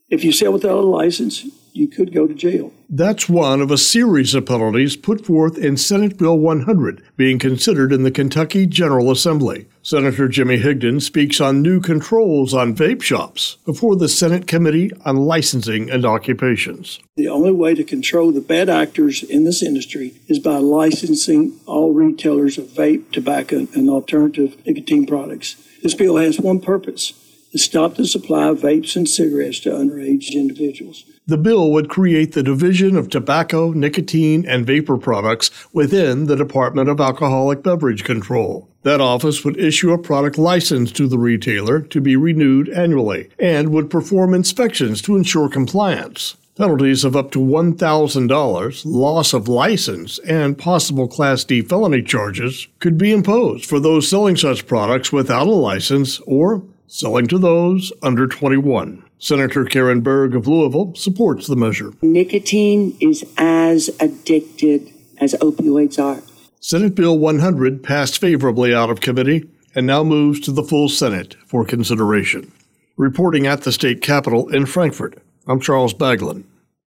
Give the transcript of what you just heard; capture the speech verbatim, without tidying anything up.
If you sell without a license, you could go to jail. That's one of a series of penalties put forth in Senate Bill one hundred, being considered in the Kentucky General Assembly. Senator Jimmy Higdon speaks on new controls on vape shops before the Senate Committee on Licensing and Occupations. The only way to control the bad actors in this industry is by licensing all retailers of vape, tobacco, and alternative nicotine products. This bill has one purpose: to stop the supply of vapes and cigarettes to underage individuals. The bill would create the Division of Tobacco, Nicotine, and Vapor Products within the Department of Alcoholic Beverage Control. That office would issue a product license to the retailer to be renewed annually and would perform inspections to ensure compliance. Penalties of up to one thousand dollars, loss of license, and possible Class D felony charges could be imposed for those selling such products without a license or selling to those under twenty-one. Senator Karen Berg of Louisville supports the measure. Nicotine is as addictive as opioids are. Senate Bill one hundred passed favorably out of committee and now moves to the full Senate for consideration. Reporting at the state capitol in Frankfort, I'm Charles Baglin.